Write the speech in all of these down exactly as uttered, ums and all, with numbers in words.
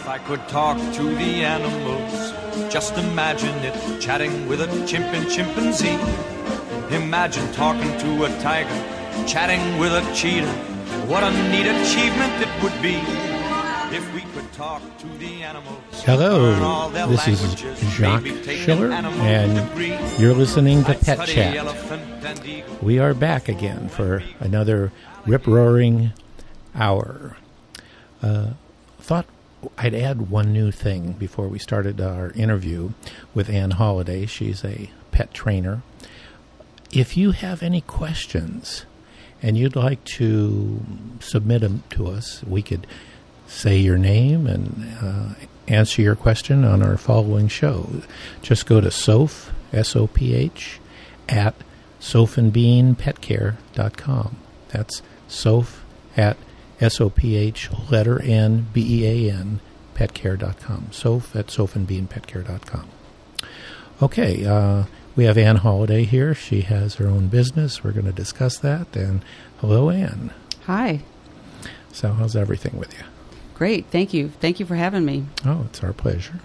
I could talk to the animals, just imagine it, chatting with a chimp and chimpanzee. Imagine talking to a tiger, chatting with a cheetah. What a neat achievement it would be if we could talk to the animals. Hello, this is Jacques Schiller, and you're listening to Pet Chat. We are back again for another rip-roaring hour. Uh, thought I'd add one new thing before we started our interview with Ann Holliday. She's a pet trainer. If you have any questions and you'd like to submit them to us, we could say your name and uh, answer your question on our following show. Just go to Soph, S O P H, at soph and bean pet care dot com. That's Soph at S O P H, letter N, B E A N, petcare dot com. Soph at soph and bean pet care dot com. Okay, uh, we have Ann Holliday here. She has her own business. We're going to discuss that. And hello, Ann. Hi. So how's everything with you? Great. Thank you. Thank you for having me. Oh, it's our pleasure.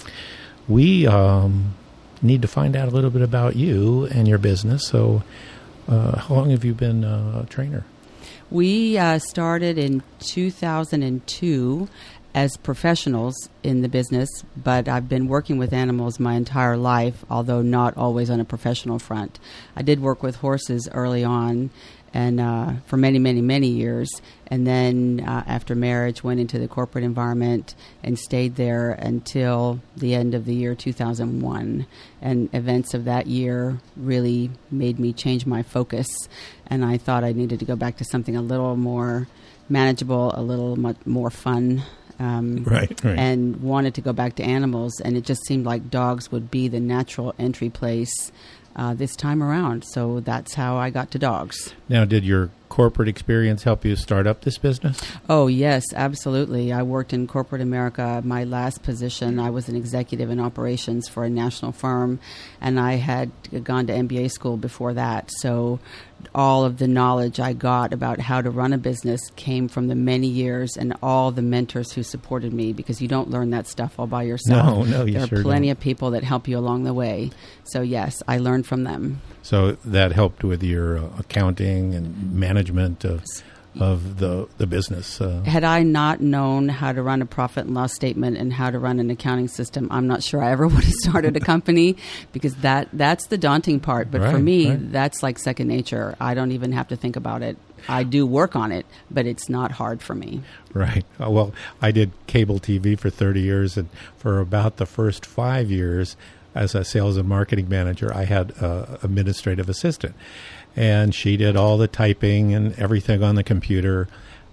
We um, need to find out a little bit about you and your business. So uh, how long have you been uh, a trainer? We uh, started in two thousand two as professionals in the business, but I've been working with animals my entire life, although not always on a professional front. I did work with horses early on, and uh, for many, many, many years. And then uh, after marriage, went into the corporate environment and stayed there until the end of the year two thousand one. And events of that year really made me change my focus. And I thought I needed to go back to something a little more manageable, a little much more fun. Um, right, right. And wanted to go back to animals. And it just seemed like dogs would be the natural entry place Uh, this time around. So that's how I got to dogs. Now, did your corporate experience help you start up this business? Oh, yes, absolutely. I worked in corporate America. My last position, I was an executive in operations for a national firm, and I had gone to M B A school before that. So all of the knowledge I got about how to run a business came from the many years and all the mentors who supported me, because you don't learn that stuff all by yourself. No, no, you There sure are plenty don't. of people that help you along the way. So, yes, I learned from them. So that helped with your uh, accounting and management of of the the business. Uh, Had I not known how to run a profit and loss statement and how to run an accounting system, I'm not sure I ever would have started a company, because that that's the daunting part. But right, for me, right. that's like second nature. I don't even have to think about it. I do work on it, but it's not hard for me. Right. Uh, well, I did cable T V for thirty years, and for about the first five years as a sales and marketing manager, I had an administrative assistant. And she did all the typing and everything on the computer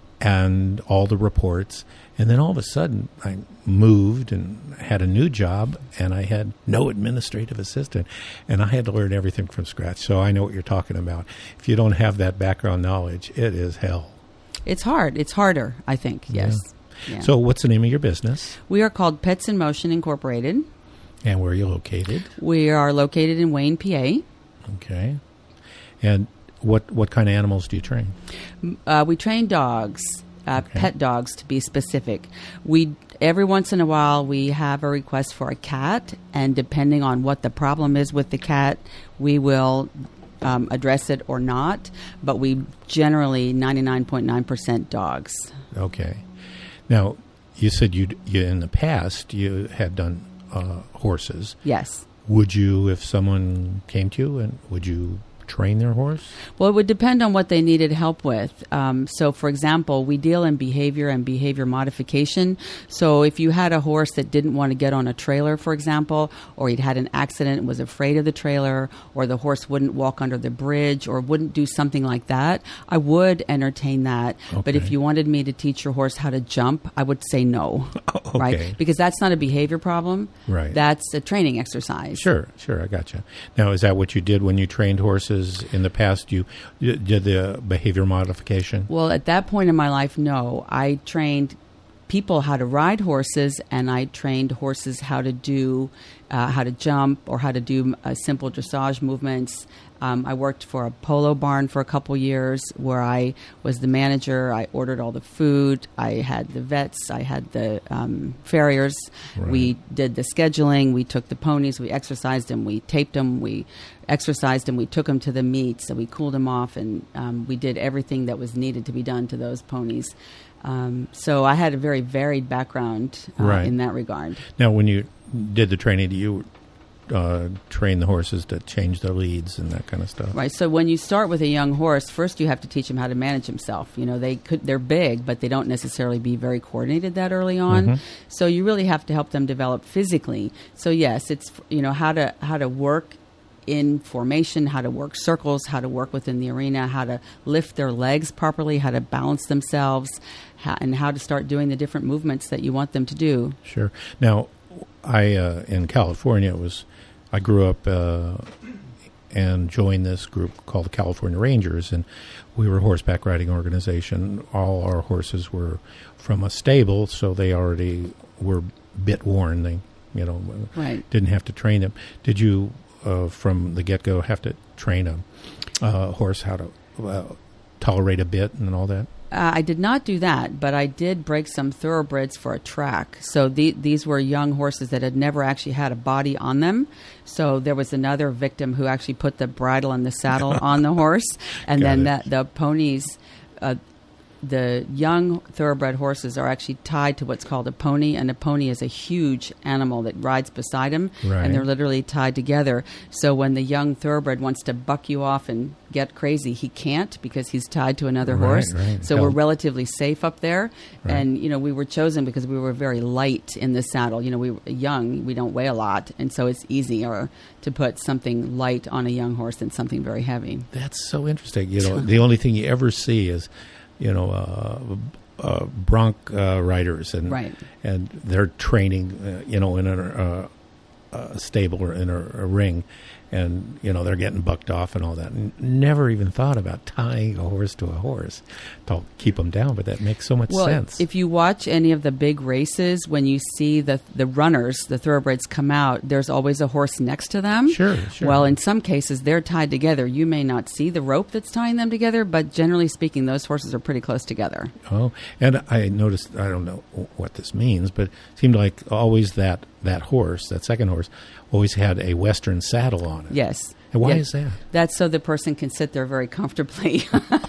and all the reports. And then all of a sudden, I moved and had a new job, and I had no administrative assistant. And I had to learn everything from scratch. So I know what you're talking about. If you don't have that background knowledge, it is hell. It's hard. It's harder, I think, yes. Yeah. Yeah. So what's the name of your business? We are called Pets in Motion Incorporated. And where are you located? We are located in Wayne, P A. Okay. And what what kind of animals do you train? Uh, we train dogs, uh, Okay. pet dogs to be specific. We every once in a while we have a request for a cat, and depending on what the problem is with the cat, we will um, address it or not. But we generally ninety-nine point nine percent dogs. Okay. Now, you said you you in the past you had done uh, horses. Yes. Would you, if someone came to you, and would you train their horse? Well, it would depend on what they needed help with. Um, so, for example, we deal in behavior and behavior modification. So if you had a horse that didn't want to get on a trailer, for example, or he'd had an accident and was afraid of the trailer, or the horse wouldn't walk under the bridge or wouldn't do something like that, I would entertain that. Okay. But if you wanted me to teach your horse how to jump, I would say no. Okay. Right? Because that's not a behavior problem. Right. That's a training exercise. Sure, sure, I got you. Now, is that what you did when you trained horses in the past? You, you did the behavior modification? Well, at that point in my life, no. I trained people how to ride horses, and I trained horses how to do, uh, how to jump or how to do uh, simple dressage movements. Um, I worked for a polo barn for a couple years where I was the manager. I ordered all the food. I had the vets. I had the um, farriers. Right. We did the scheduling. We took the ponies. We exercised them. We taped them. We exercised them. We took them to the meets. So we cooled them off, and um, we did everything that was needed to be done to those ponies. Um, so I had a very varied background uh, right. in that regard. Now, when you did the training, you uh, train the horses to change their leads and that kind of stuff. Right. So when you start with a young horse, first you have to teach him how to manage himself. You know, they could they're big, but they don't necessarily be very coordinated that early on. Mm-hmm. So you really have to help them develop physically. So yes, it's you know how to how to work in formation, how to work circles, how to work within the arena, how to lift their legs properly, how to balance themselves, how, and how to start doing the different movements that you want them to do. Sure. Now, I uh, in California was I grew up uh, and joined this group called the California Rangers, and we were a horseback riding organization. All our horses were from a stable, so they already were bit worn. They, you know, right. didn't have to train them. Did you, uh, from the get-go, have to train a uh, horse how to uh, tolerate a bit and all that? Uh, I did not do that, but I did break some thoroughbreds for a track. So the, these were young horses that had never actually had a body on them. So there was another victim who actually put the bridle and the saddle on the horse, and Got then it. the, the ponies, uh, the young thoroughbred horses are actually tied to what's called a pony, and a pony is a huge animal that rides beside him, Right. and they're literally tied together. So when the young thoroughbred wants to buck you off and get crazy, he can't because he's tied to another Right, horse. right. So Held. we're relatively safe up there. Right. And, you know, we were chosen because we were very light in the saddle. You know, we were young, we don't weigh a lot, and so it's easier to put something light on a young horse than something very heavy. That's so interesting. You know, the only thing you ever see is, you know, uh, uh, bronc uh, riders, and Right. and they're training, uh, you know, in a, uh, a stable or in a, a ring, and you know they're getting bucked off and all that. And never even thought about tying a horse to a horse to keep them down, but that makes so much Well, sense. if you watch any of the big races, when you see the the runners, the thoroughbreds come out, there's always a horse next to them. Sure, sure. Well, in some cases, they're tied together. You may not see the rope that's tying them together, but generally speaking, those horses are pretty close together. Oh, and I noticed, I don't know what this means, but it seemed like always that, that horse, that second horse, always had a Western saddle on it. Yes. And why Yeah. is that? That's so the person can sit there very comfortably.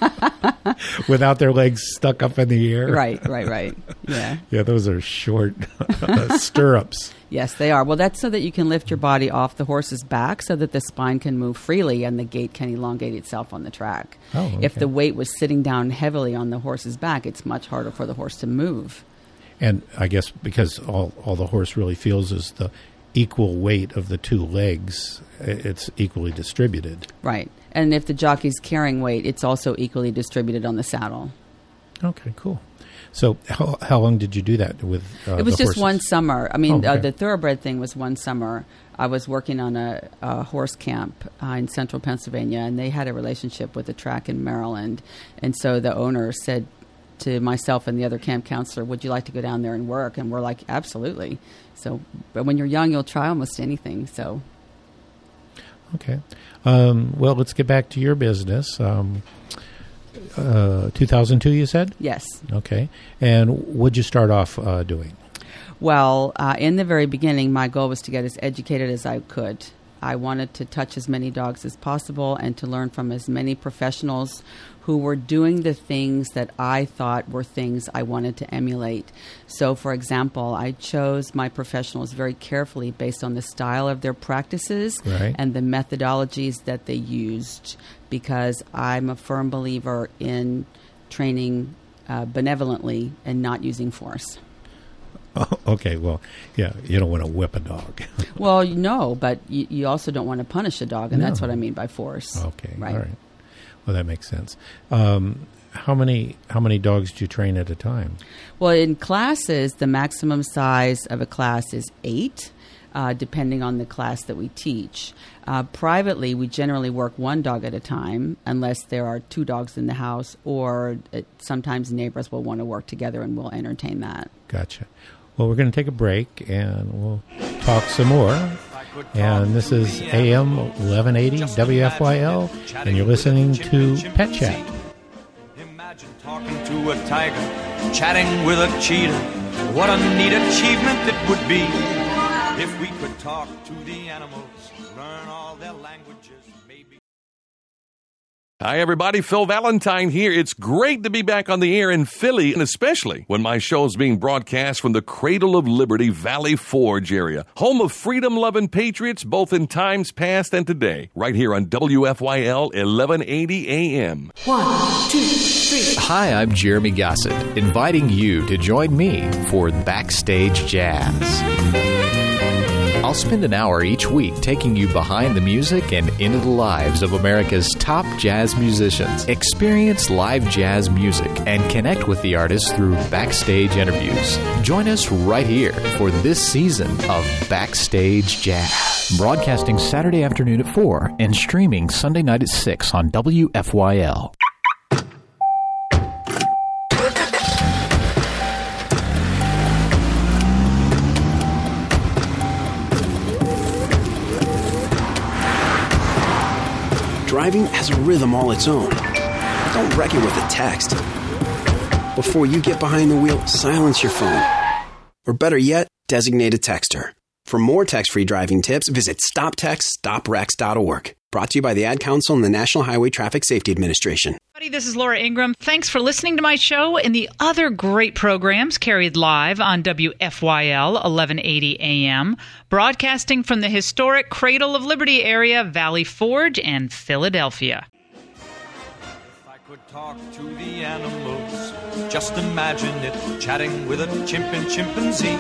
Without their legs stuck up in the air? Right, right, right. Yeah. Yeah, those are short uh, stirrups. Yes, they are. Well, that's so that you can lift your body off the horse's back so that the spine can move freely and the gait can elongate itself on the track. Oh, okay. If the weight was sitting down heavily on the horse's back, it's much harder for the horse to move. And I guess because all, all the horse really feels is the equal weight of the two legs, it's equally distributed. Right. And if the jockey's carrying weight, it's also equally distributed on the saddle. Okay, cool. So how how long did you do that with uh, It was the just horses? one summer. I mean, Oh, okay. uh, the thoroughbred thing was one summer. I was working on a, a horse camp uh, in central Pennsylvania, and they had a relationship with a track in Maryland. And so the owner said to myself and the other camp counselor, would you like to go down there and work? And we're like, absolutely. So, but when you're young, you'll try almost anything. So, Okay. Um, well, let's get back to your business. Um, uh, two thousand two, you said? yes. Okay. And what'd you start off uh, doing? Well, uh, in the very beginning, my goal was to get as educated as I could. I wanted to touch as many dogs as possible and to learn from as many professionals who were doing the things that I thought were things I wanted to emulate. So, for example, I chose my professionals very carefully based on the style of their practices Right. and the methodologies that they used, because I'm a firm believer in training uh, benevolently and not using force. Oh, okay. Well, yeah, you don't want to whip a dog. Well, no, but you, you also don't want to punish a dog, and No. that's what I mean by force. Okay. Right. All right. Well, that makes sense. Um, how many how many dogs do you train at a time? Well, in classes, the maximum size of a class is eight. uh, depending on the class that we teach. Uh, privately, we generally work one dog at a time, unless there are two dogs in the house, or it, sometimes neighbors will want to work together and we'll entertain that. Gotcha. Well, we're going to take a break and we'll talk some more. And this is A M eleven eighty W F Y L, and you're listening to Pet Chat. Imagine talking to a tiger, chatting with a cheetah. What a neat achievement it would be if we could talk to the animals, learn all their languages, maybe. Hi, everybody. Phil Valentine here. It's great to be back on the air in Philly, and especially when my show is being broadcast from the Cradle of Liberty Valley Forge area, home of freedom-loving patriots both in times past and today, right here on W F Y L eleven eighty A M. One, two, three. Hi, I'm Jeremy Gossett, inviting you to join me for Backstage Jazz. I'll spend an hour each week taking you behind the music and into the lives of America's top jazz musicians. Experience live jazz music and connect with the artists through backstage interviews. Join us right here for this season of Backstage Jazz. Broadcasting Saturday afternoon at four and streaming Sunday night at six on W F Y L. Driving has a rhythm all its own. Don't wreck it with a text. Before you get behind the wheel, silence your phone. Or better yet, designate a texter. For more text-free driving tips, visit stop text stop wrecks dot org. Brought to you by the Ad Council and the National Highway Traffic Safety Administration. This is Laura Ingram. Thanks for listening to my show and the other great programs carried live on W F Y L eleven eighty A M, broadcasting from the historic Cradle of Liberty area, Valley Forge, and Philadelphia. If I could talk to the animals, just imagine it, chatting with a chimp and chimpanzee.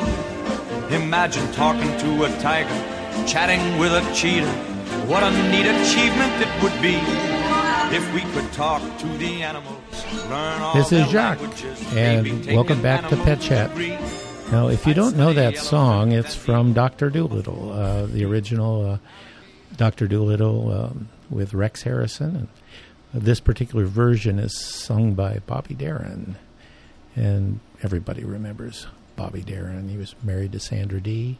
Imagine talking to a tiger, chatting with a cheetah. What a neat achievement it would be if we could talk to the animals, learn all This their is Jacques, languages, and maybe welcome take back an to animal Pet Chat. breed. Now, if you don't know that song, it's from Doctor Dolittle, uh, the original uh, Doctor Dolittle um, with Rex Harrison. And this particular version is sung by Bobby Darin, and everybody remembers Bobby Darin. He was married to Sandra Dee,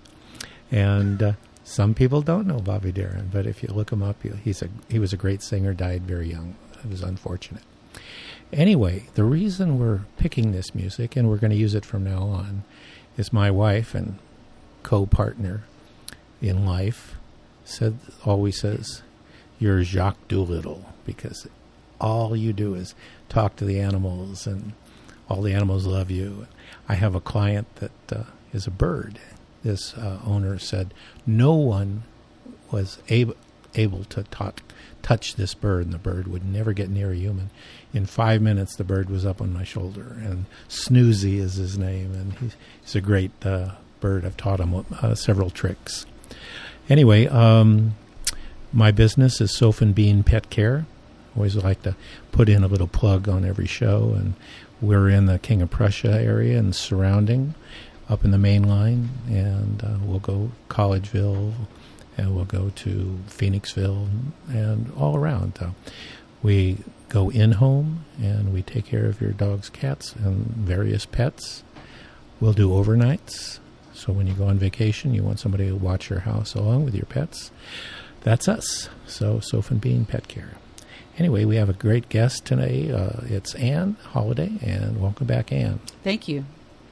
and uh, some people don't know Bobby Darin, but if you look him up, he's a he was a great singer, died very young. It was unfortunate. Anyway, the reason we're picking this music, and we're going to use it from now on, is my wife and co-partner in life said always says, "You're Jacques Doolittle," because all you do is talk to the animals, and all the animals love you. I have a client that uh, is a bird. This uh, owner said no one was able able to talk, touch this bird, and the bird would never get near a human. In five minutes, the bird was up on my shoulder, and Snoozy is his name, and he's, he's a great uh, bird. I've taught him uh, several tricks. Anyway, um, my business is Sofa and Bean Pet Care. Always like to put in a little plug on every show, and we're in the King of Prussia area and surrounding, up in the main line, and uh, we'll go Collegeville, and we'll go to Phoenixville, and all around. Uh, we go in-home, and we take care of your dogs, cats, and various pets. We'll do overnights, so when you go on vacation, you want somebody to watch your house along with your pets. That's us, so Sofa and Bean Pet Care. Anyway, we have a great guest today. Uh, it's Ann Holiday, and welcome back, Ann. Thank you.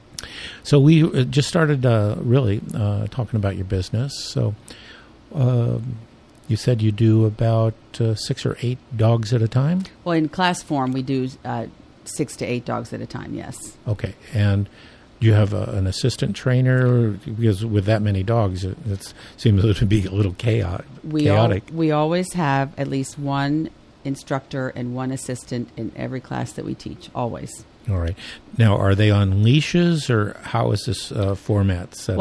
So we just started uh, really uh, talking about your business. So uh, you said you do about uh, six or eight dogs at a time? Well, in class form, we do uh, six to eight dogs at a time, yes. Okay. And do you have a, an assistant trainer? Because with that many dogs, it it's, seems to be a little chaotic. We chaotic. All, we always have at least one instructor and one assistant in every class that we teach, always. All right. Now, are they on leashes, or how is this uh, format set well, up?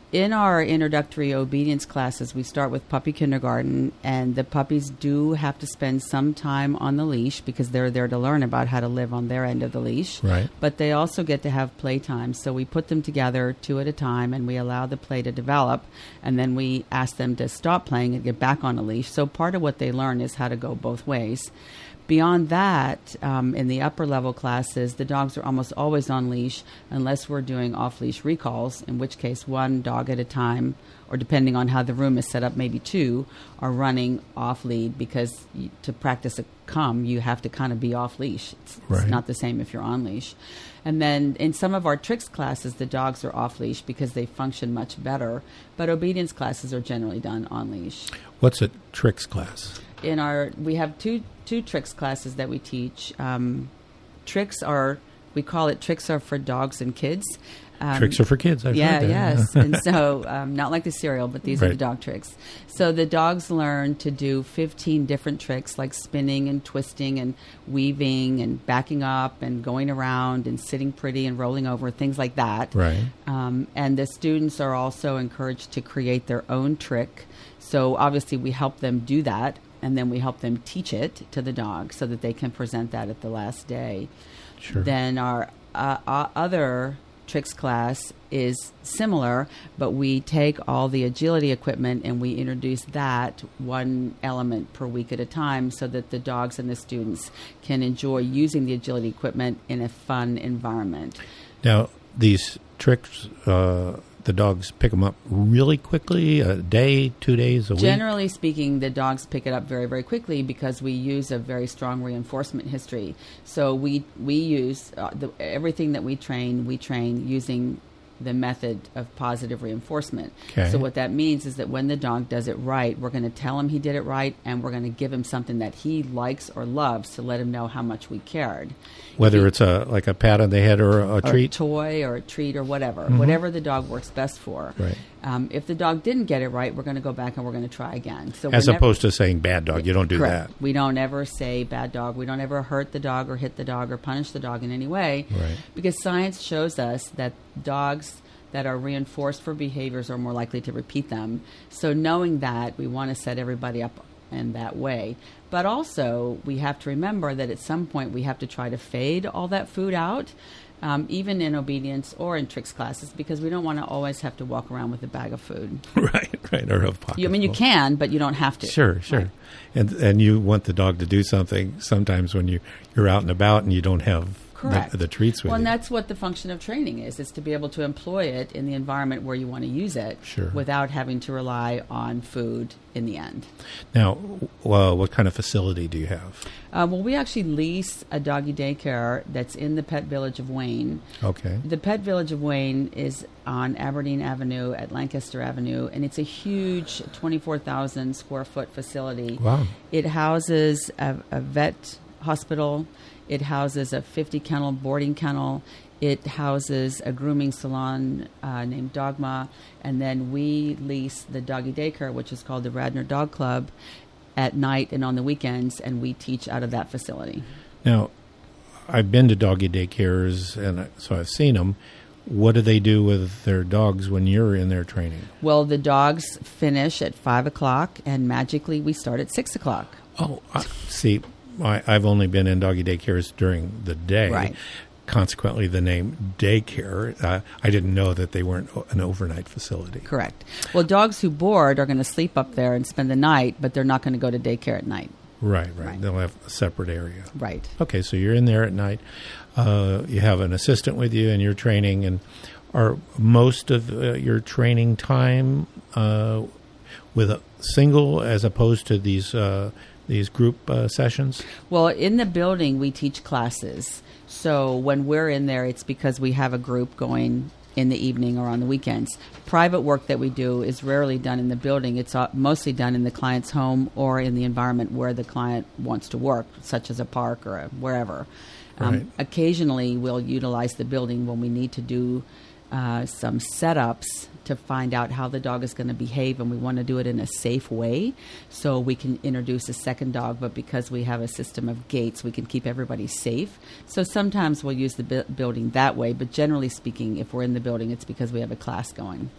In our introductory obedience classes, we start with puppy kindergarten, and the puppies do have to spend some time on the leash because they're there to learn about how to live on their end of the leash. Right. But they also get to have playtime. So we put them together two at a time, and we allow the play to develop, and then we ask them to stop playing and get back on a leash. So part of what they learn is how to go both ways. Beyond that, um, in the upper level classes, the dogs are almost always on leash unless we're doing off-leash recalls, in which case one dog at a time, or depending on how the room is set up, maybe two, are running off-lead because you, to practice a come, you have to kind of be off-leash. It's, right. it's not the same if you're on-leash. And then in some of our tricks classes, the dogs are off-leash because they function much better, but obedience classes are generally done on-leash. What's a tricks class? In our, we have two two tricks classes that we teach. Um, tricks are, we call it tricks are for dogs and kids. Um, tricks are for kids. I've yeah, heard that. yes. And so, um, not like the cereal, but these right. are the dog tricks. So the dogs learn to do fifteen different tricks, like spinning and twisting and weaving and backing up and going around and sitting pretty and rolling over, things like that. Right. Um, and the students are also encouraged to create their own trick. So obviously we help them do that, and then we help them teach it to the dog so that they can present that at the last day. Sure. Then our uh, uh, other tricks class is similar, but we take all the agility equipment and we introduce that one element per week at a time so that the dogs and the students can enjoy using the agility equipment in a fun environment. Now, these tricks, uh, the dogs pick them up really quickly, a day, two days, a week? Generally speaking, the dogs pick it up very, very quickly because we use a very strong reinforcement history. So we we use uh, the, everything that we train, we train using the method of positive reinforcement. Okay. So what that means is that when the dog does it right, we're going to tell him he did it right, and we're going to give him something that he likes or loves to let him know how much we cared. Whether it's a like a pat on the head or a, a treat? Or a toy or a treat or whatever. Mm-hmm. Whatever the dog works best for. Right. Um, if the dog didn't get it right, we're going to go back and we're going to try again. So As never, opposed to saying bad dog. You don't do correct. that. We don't ever say bad dog. We don't ever hurt the dog or hit the dog or punish the dog in any way. Right. Because science shows us that dogs that are reinforced for behaviors are more likely to repeat them. So knowing that, we want to set everybody up in that way. But also, we have to remember that at some point we have to try to fade all that food out, um, even in obedience or in tricks classes, because we don't want to always have to walk around with a bag of food. Right, right, or a pocket. You, I mean, you full. can, but you don't have to. Sure, sure. Right. And and you want the dog to do something sometimes when you, you're out and about and you don't have Correct. The, the treats with well, you. and that's what the function of training is, is to be able to employ it in the environment where you want to use it Sure. without having to rely on food in the end. Now, well, what kind of facility do you have? Uh, well, we actually lease a doggy daycare that's in the Pet Village of Wayne. Okay. The Pet Village of Wayne is on Aberdeen Avenue at Lancaster Avenue, and it's a huge twenty-four thousand square foot facility. Wow. It houses a, a vet hospital. It houses a fifty kennel boarding kennel. It houses a grooming salon uh, named Dogma. And then we lease the doggy daycare, which is called the Radnor Dog Club, at night and on the weekends, and we teach out of that facility. Now, I've been to doggy daycares, and so I've seen them. What do they do with their dogs when you're in their training? Well, the dogs finish at five o'clock, and magically we start at six o'clock. Oh, uh, see, I, I've only been in doggy daycares during the day. Right. Consequently, the name daycare, uh, I didn't know that they weren't an overnight facility. Correct. Well, dogs who board are going to sleep up there and spend the night, but they're not going to go to daycare at night. Right, right, Right. They'll have a separate area. Right. Okay, so you're in there at night. Uh, you have an assistant with you, and you're training. And are most of uh, your training time uh, with a single as opposed to these uh, these group uh, sessions? Well, in the building, we teach classes. So when we're in there, it's because we have a group going in the evening or on the weekends. Private work that we do is rarely done in the building. It's uh, mostly done in the client's home or in the environment where the client wants to work, such as a park or a, wherever. Um, Right. Occasionally, we'll utilize the building when we need to do uh, some setups to find out how the dog is going to behave, and we want to do it in a safe way so we can introduce a second dog, but because we have a system of gates, we can keep everybody safe. So sometimes we'll use the bu- building that way, but generally speaking, if we're in the building, it's because we have a class going.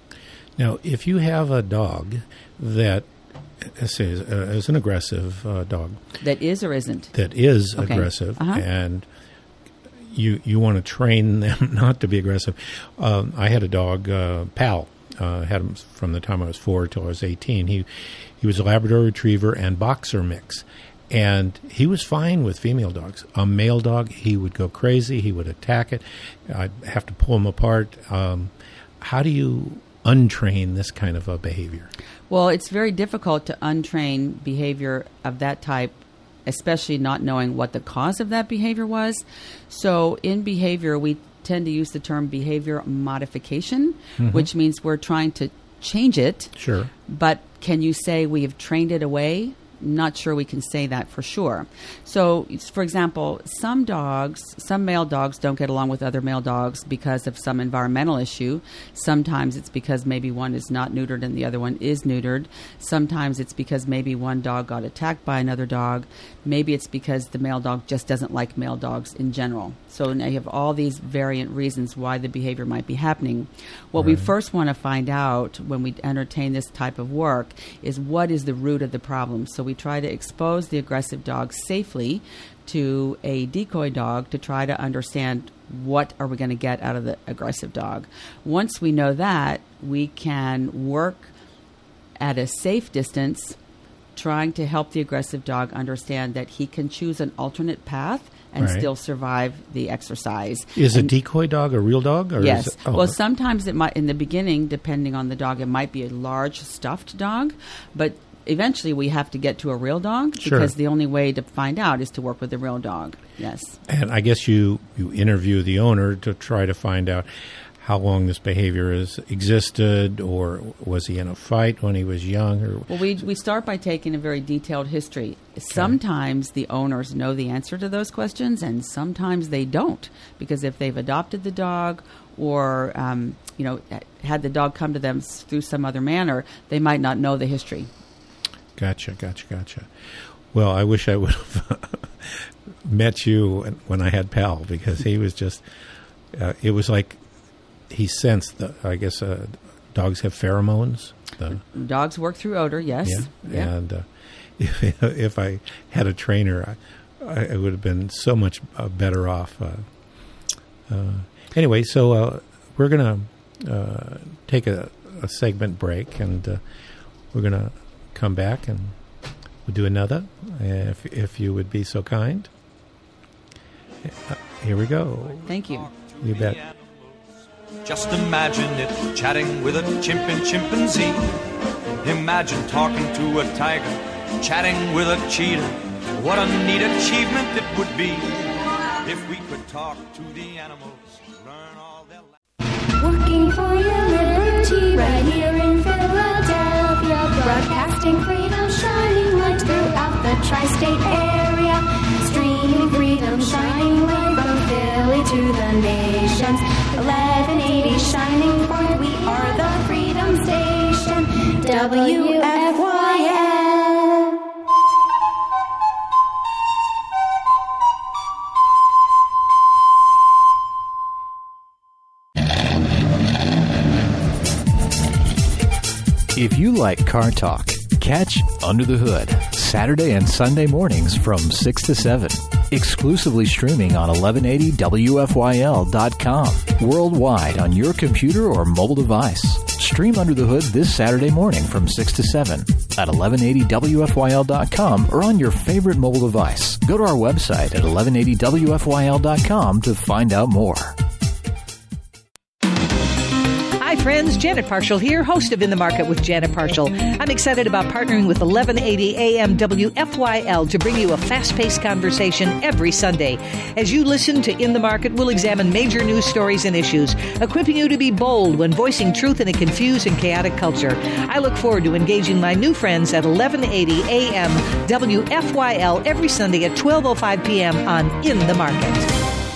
Now, if you have a dog that is, uh, is an aggressive uh, dog. That is or isn't? That is okay. aggressive, uh-huh. and you you want to train them not to be aggressive. Um, I had a dog, uh, Pal. Uh, had him from the time I was four till I was eighteen. He he was a Labrador Retriever and Boxer mix, and he was fine with female dogs. A male dog, he would go crazy. He would attack it. I'd have to pull him apart. Um, how do you untrain this kind of a behavior? Well, it's very difficult to untrain behavior of that type, especially not knowing what the cause of that behavior was. So in behavior, we tend to use the term behavior modification, mm-hmm. which means we're trying to change it. Sure. But can you say we have trained it away? Not sure we can say that for sure. So, for example, some dogs, some male dogs don't get along with other male dogs because of some environmental issue. Sometimes it's because maybe one is not neutered and the other one is neutered. Sometimes it's because maybe one dog got attacked by another dog. Maybe it's because the male dog just doesn't like male dogs in general. So now you have all these variant reasons why the behavior might be happening. What right. we first want to find out when we entertain this type of work is what is the root of the problem. So we try to expose the aggressive dog safely to a decoy dog to try to understand what are we going to get out of the aggressive dog. Once we know that, we can work at a safe distance trying to help the aggressive dog understand that he can choose an alternate path and right. still survive the exercise. Is and a decoy dog a real dog? Or yes. Is it, oh. Well, sometimes it might, in the beginning, depending on the dog, it might be a large stuffed dog, but eventually we have to get to a real dog sure. because the only way to find out is to work with a real dog. Yes. And I guess you, you interview the owner to try to find out how long this behavior has existed, or was he in a fight when he was young? Or well, we we start by taking a very detailed history. Okay. Sometimes the owners know the answer to those questions, and sometimes they don't, because if they've adopted the dog or um, you know had the dog come to them through some other manner, they might not know the history. Gotcha, gotcha, gotcha. Well, I wish I would have met you when I had Pal, because he was just, uh, it was like he sensed that, I guess uh, dogs have pheromones. The, dogs work through odor, yes. Yeah, yeah. and uh, if, if I had a trainer, I, I would have been so much uh, better off. Uh, uh, anyway, so uh, we're going to uh, take a, a segment break, and uh, we're going to come back and we'll do another, if if you would be so kind. Uh, here we go. Thank you. You bet. Just imagine it, chatting with a chimp and chimpanzee. Imagine talking to a tiger, chatting with a cheetah. What a neat achievement it would be if we could talk to the animals, learn all their language. Working for your liberty right here in Philadelphia, broadcasting freedom, shining light throughout the tri-state area, streaming freedom, shining light from Philly to the nations. eleven eighty shining forth, we are the Freedom Station, W F Y L. If you like car talk, catch Under the Hood, Saturday and Sunday mornings from six to seven. Exclusively streaming on eleven eighty W F Y L dot com. Worldwide on your computer or mobile device. Stream Under the Hood this Saturday morning from six to seven at eleven eighty W F Y L dot com or on your favorite mobile device. Go to our website at eleven eighty W F Y L dot com to find out more. Hi friends, Janet Parshall here, host of In the Market with Janet Parshall. I'm excited about partnering with eleven eighty A M W F Y L to bring you a fast-paced conversation every Sunday. As you listen to In the Market, we'll examine major news stories and issues, equipping you to be bold when voicing truth in a confused and chaotic culture. I look forward to engaging my new friends at eleven eighty A M W F Y L every Sunday at twelve oh five p.m. on In the Market.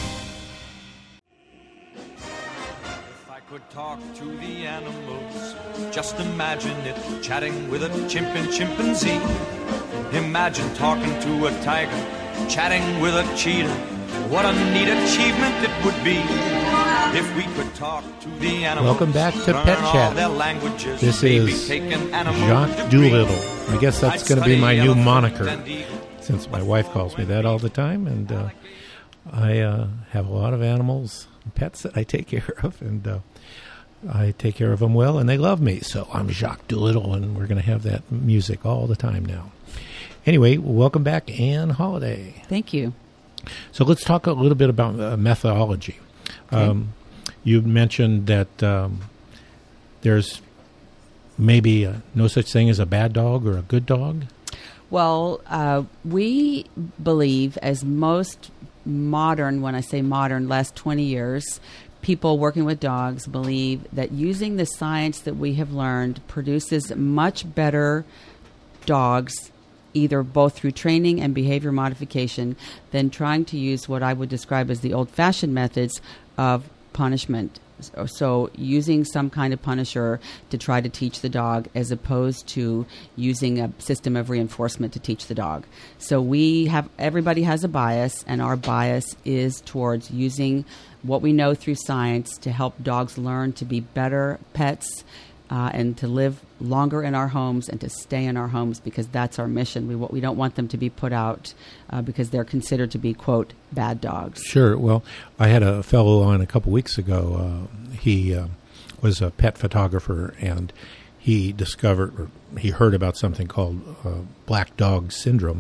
Talk to the animals, just imagine it, chatting with a chimp and chimpanzee. Imagine talking to a tiger, chatting with a cheetah. What a neat achievement it would be if we could talk to the animals. Welcome back to learn Pet all Chat. their languages, This maybe is take an animal Jacques degree. Doolittle. I guess that's I'd going to be study my new elephant moniker, and eagle. since my wife calls me that all the time. And uh, I uh, have a lot of animals, pets that I take care of, and uh, I take care of them well, and they love me. So I'm Jacques Doolittle, and we're going to have that music all the time now. Anyway, welcome back, Ann Holiday. Thank you. So let's talk a little bit about uh, methodology. Okay. Um, you mentioned that um, there's maybe uh, no such thing as a bad dog or a good dog. Well, uh, we believe, as most modern, when I say modern, last twenty years, people working with dogs believe that using the science that we have learned produces much better dogs, either both through training and behavior modification, than trying to use what I would describe as the old-fashioned methods of punishment. So, so using some kind of punisher to try to teach the dog, as opposed to using a system of reinforcement to teach the dog. So we have, everybody has a bias, and our bias is towards using what we know through science to help dogs learn to be better pets, Uh, and to live longer in our homes and to stay in our homes, because that's our mission. We we don't want them to be put out uh, because they're considered to be, quote, bad dogs. Sure. Well, I had a fellow on a couple weeks ago. Uh, he uh, was a pet photographer, and he discovered, or he heard about something called uh, black dog syndrome,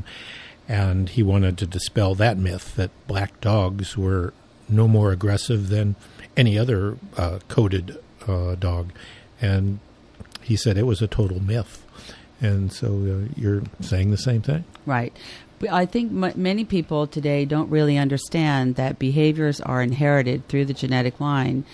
and he wanted to dispel that myth that black dogs were no more aggressive than any other uh, coated uh, dog. And he said it was a total myth. And so uh, you're saying the same thing? Right. But I think m- many people today don't really understand that behaviors are inherited through the genetic line.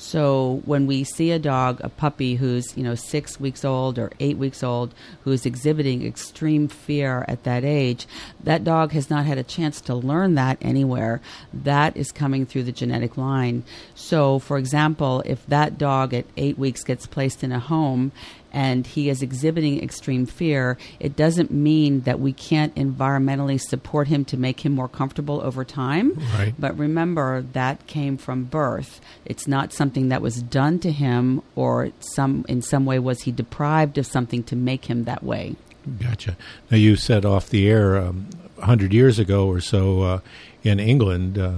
So when we see a dog, a puppy who's, you know, six weeks old or eight weeks old, who's exhibiting extreme fear at that age, that dog has not had a chance to learn that anywhere. That is coming through the genetic line. So, for example, if that dog at eight weeks gets placed in a home and he is exhibiting extreme fear, it doesn't mean that we can't environmentally support him to make him more comfortable over time. Right. But remember, that came from birth. It's not something that was done to him, or some in some way was he deprived of something to make him that way. Gotcha. Now, you said off the air um, one hundred years ago or so uh, in England, uh,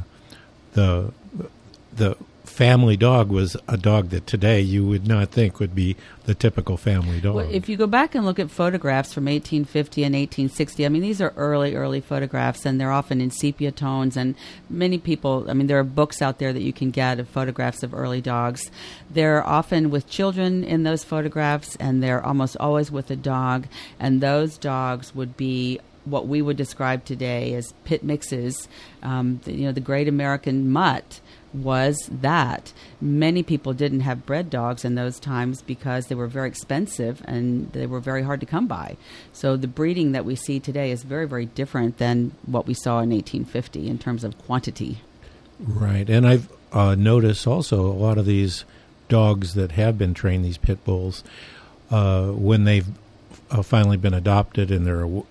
the the family dog was a dog that today you would not think would be the typical family dog. Well, if you go back and look at photographs from eighteen fifty and eighteen sixty, I mean, these are early, early photographs, and they're often in sepia tones. And many people, I mean, there are books out there that you can get of photographs of early dogs. They're often with children in those photographs, and they're almost always with a dog. And those dogs would be what we would describe today as pit mixes. Um, the, you know, the Great American Mutt was that. Many people didn't have bred dogs in those times because they were very expensive and they were very hard to come by. So the breeding that we see today is very, very different than what we saw in eighteen fifty in terms of quantity. Right. And I've uh, noticed also a lot of these dogs that have been trained, these pit bulls, uh, when they've uh, finally been adopted and they're aw-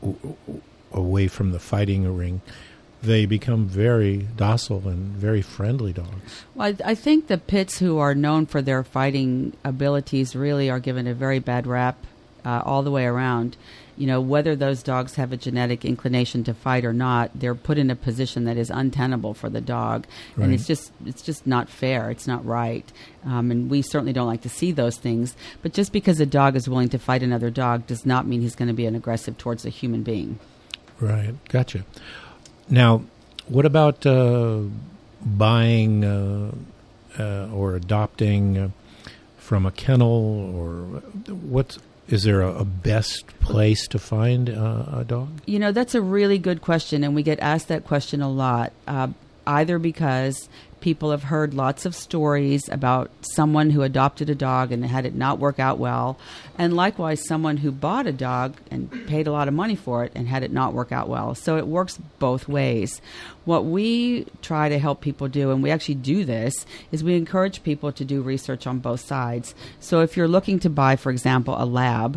away from the fighting ring, they become very docile and very friendly dogs. Well, I, I think the pits who are known for their fighting abilities really are given a very bad rap uh, all the way around. You know, whether those dogs have a genetic inclination to fight or not, they're put in a position that is untenable for the dog. Right. And it's just it's just not fair. It's not right. Um, and we certainly don't like to see those things. But just because a dog is willing to fight another dog does not mean he's going to be an aggressive towards a human being. Right. Gotcha. Now, what about uh, buying uh, uh, or adopting uh, from a kennel, or what's is there a, a best place to find uh, a dog? You know, that's a really good question, and we get asked that question a lot, uh, either because people have heard lots of stories about someone who adopted a dog and had it not work out well, and likewise someone who bought a dog and paid a lot of money for it and had it not work out well. So it works both ways. What we try to help people do, and we actually do this, is we encourage people to do research on both sides. So if you're looking to buy, for example, a lab,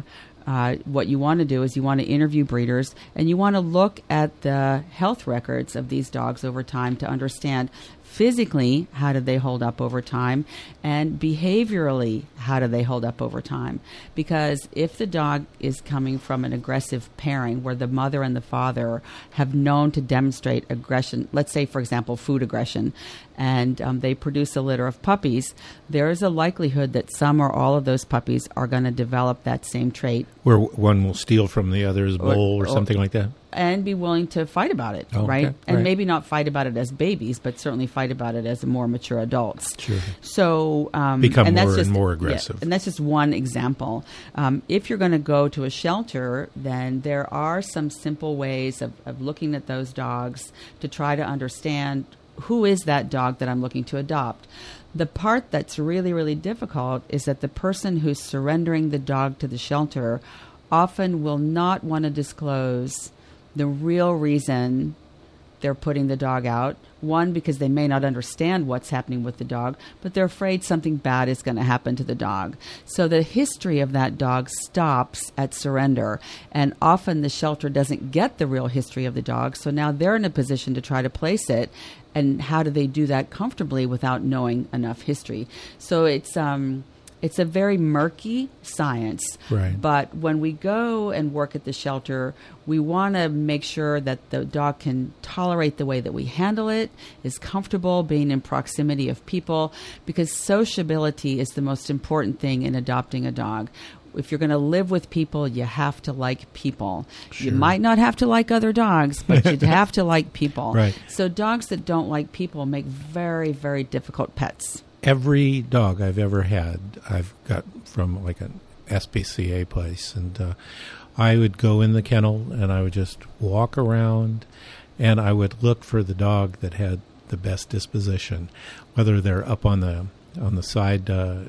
uh, what you want to do is you want to interview breeders, and you want to look at the health records of these dogs over time to understand physically, how do they hold up over time, and behaviorally, how do they hold up over time? Because if the dog is coming from an aggressive pairing where the mother and the father have known to demonstrate aggression, let's say, for example, food aggression, and um, they produce a litter of puppies, there is a likelihood that some or all of those puppies are going to develop that same trait. Where one will steal from the other's bowl or, or, or something like that? And be willing to fight about it, oh, right? Okay. And right. maybe not fight about it as babies, but certainly fight about it as more mature adults. Sure. So um, become and more that's just, and more aggressive. Yeah, and that's just one example. Um, if you're going to go to a shelter, then there are some simple ways of, of looking at those dogs to try to understand who is that dog that I'm looking to adopt. The part that's really, really difficult is that the person who's surrendering the dog to the shelter often will not want to disclose the real reason they're putting the dog out. One, because they may not understand what's happening with the dog, but they're afraid something bad is going to happen to the dog. So the history of that dog stops at surrender, and often the shelter doesn't get the real history of the dog, so now they're in a position to try to place it. And how do they do that comfortably without knowing enough history? So it's um, it's a very murky science. Right. But when we go and work at the shelter, we want to make sure that the dog can tolerate the way that we handle it, is comfortable being in proximity of people, because sociability is the most important thing in adopting a dog. If you're going to live with people, you have to like people. Sure. You might not have to like other dogs, but you have to like people. Right. So dogs that don't like people make very, very difficult pets. Every dog I've ever had, I've got from like an S P C A place, and uh, I would go in the kennel and I would just walk around, and I would look for the dog that had the best disposition, whether they're up on the on the side uh,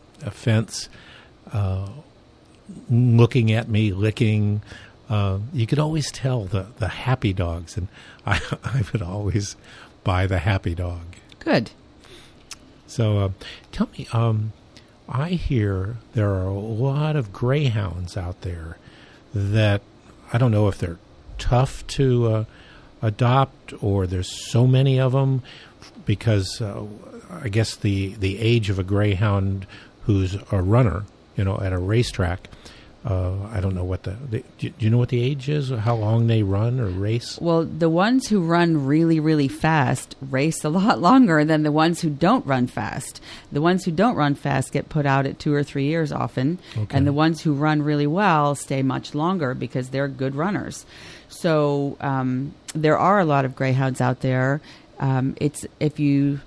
fence, uh, looking at me, licking. Uh, you could always tell the, the happy dogs, and I, I would always buy the happy dog. Good. So uh, tell me, um, I hear there are a lot of greyhounds out there that I don't know if they're tough to uh, adopt, or there's so many of them, because uh, I guess the, the age of a greyhound who's a runner, you know, at a racetrack, uh, I don't know what the, the do you know what the age is, or how long they run or race? Well, the ones who run really, really fast race a lot longer than the ones who don't run fast. The ones who don't run fast get put out at two or three years often, Okay. and the ones who run really well stay much longer because they're good runners. So um, there are a lot of greyhounds out there. Um, it's if you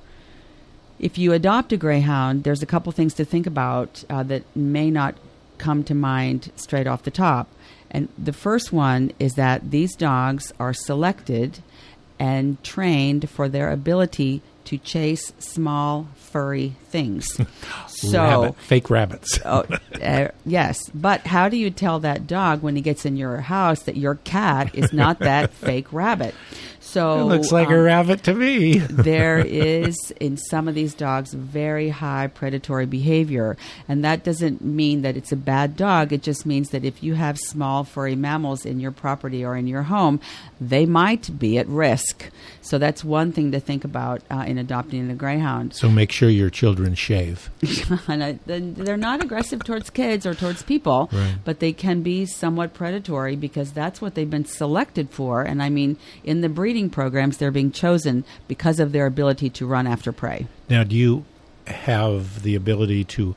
if you adopt a greyhound, there's a couple things to think about uh, that may not come to mind straight off the top. And the first one is that these dogs are selected and trained for their ability to chase small, furry things. So, Rabbit, fake rabbits. oh, uh, yes. But how do you tell that dog when he gets in your house that your cat is not that fake rabbit? So It looks like um, a rabbit to me. there is, in some of these dogs, very high predatory behavior. And that doesn't mean that it's a bad dog. It just means that if you have small furry mammals in your property or in your home, they might be at risk. So that's one thing to think about uh, in adopting a greyhound. So make sure your children shave. And I, they're not aggressive towards kids or towards people, Right. but they can be somewhat predatory because that's what they've been selected for. And I mean, in the breeding programs, they're being chosen because of their ability to run after prey. Now, do you have the ability to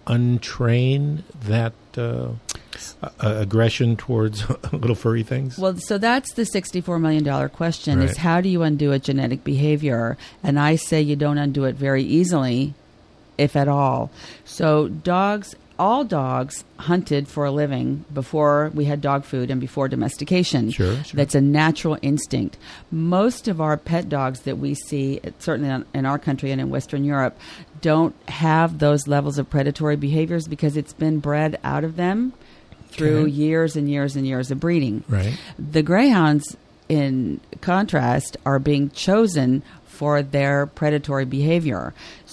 untrain that uh, uh, aggression towards little furry things? Well, so that's the sixty-four million dollars question, Right. is how do you undo a genetic behavior? And I say you don't undo it very easily, if at all. So dogs, all dogs hunted for a living before we had dog food and before domestication. Sure, sure. That's a natural instinct. Most of our pet dogs that we see, certainly in our country and in Western Europe, don't have those levels of predatory behaviors because it's been bred out of them through Okay. years and years and years of breeding. Right. The greyhounds, in contrast, are being chosen for their predatory behavior.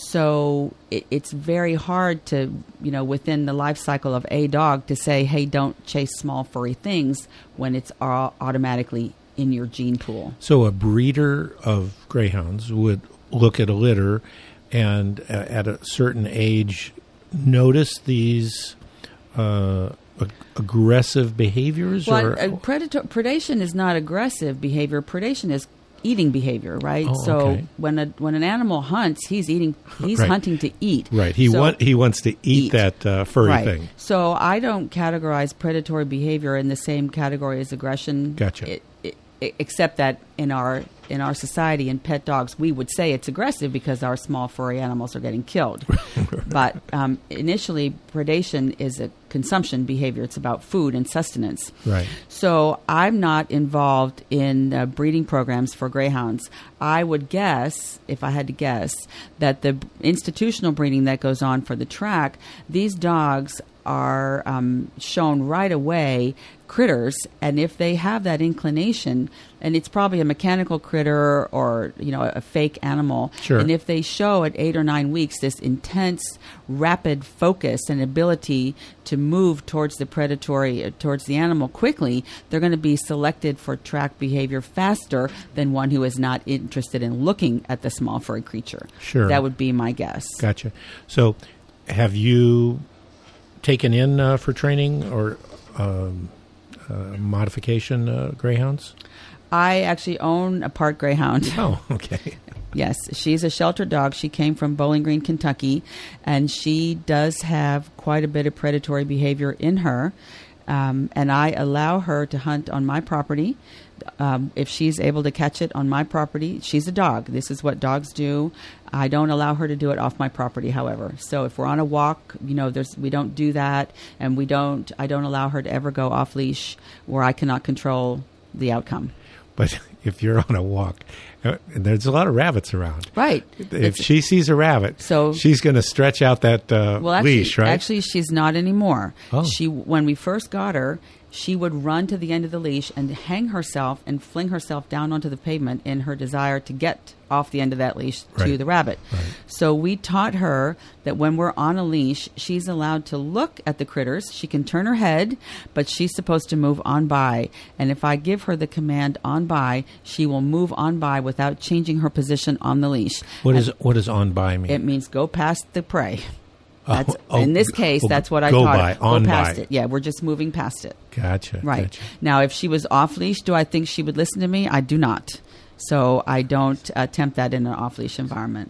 So it, it's very hard to, you know, within the life cycle of a dog to say, hey, don't chase small furry things when it's all automatically in your gene pool. So a breeder of greyhounds would look at a litter and uh, at a certain age notice these uh, ag- aggressive behaviors? Well, or? uh, predator, predation is not aggressive behavior. Predation is eating behavior, right? Oh, so okay. when a when an animal hunts, he's eating. He's Right. hunting to eat. Right. He So- want he wants to eat, eat. that uh, furry right. thing. So I don't categorize predatory behavior in the same category as aggression. Gotcha. It, it, it, except that in our in our society in pet dogs, we would say it's aggressive because our small furry animals are getting killed. But um, initially, predation is a consumption behavior. It's about food and sustenance. Right. So I'm not involved in uh, breeding programs for greyhounds. I would guess, if I had to guess, that the institutional breeding that goes on for the track, these dogs are um, shown right away critters, and if they have that inclination, and it's probably a mechanical critter or, you know, a fake animal, Sure. and if they show at eight or nine weeks this intense, rapid focus and ability to move towards the predatory, uh, towards the animal quickly, they're going to be selected for track behavior faster than one who is not interested in looking at the small furry creature. Sure. That would be my guess. Gotcha. So have you taken in uh, for training or um, uh, modification uh, greyhounds? I actually own a part greyhound. Oh, okay. Yes, she's a shelter dog. She came from Bowling Green, Kentucky, and she does have quite a bit of predatory behavior in her. Um, and I allow her to hunt on my property. Um, if she's able to catch it on my property, she's a dog. This is what dogs do. I don't allow her to do it off my property, however. So if we're on a walk, you know, there's we don't do that, and we don't. I don't allow her to ever go off leash where I cannot control the outcome. But if you're on a walk, uh, and there's a lot of rabbits around. Right. If It's- she sees a rabbit, So- she's going to stretch out that uh, Well, actually, leash, right? Actually, she's not anymore. Oh. She, when we first got her, she would run to the end of the leash and hang herself and fling herself down onto the pavement in her desire to get off the end of that leash to Right. the rabbit. Right. So we taught her that when we're on a leash, she's allowed to look at the critters. She can turn her head, but she's supposed to move on by. And if I give her the command on by, she will move on by without changing her position on the leash. What And is what does on by mean? It means go past the prey. Oh, That's, oh, in this case, oh, that's what I go taught by, her. on go past by. it. Yeah, we're just moving past it. Gotcha. Right. Gotcha. Now, if she was off leash, do I think she would listen to me? I do not. So I don't attempt that in an off leash environment.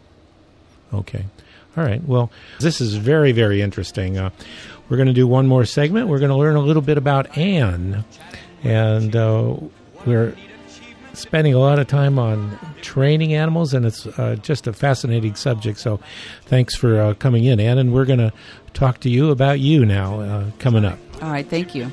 Okay. All right. Well, this is very, very interesting. Uh, we're going to do one more segment. We're going to learn a little bit about Anne. And uh, we're spending a lot of time on training animals, and it's uh, just a fascinating subject. So thanks for uh, coming in, Anne. And we're going to talk to you about you now uh, coming up. All right. Thank you.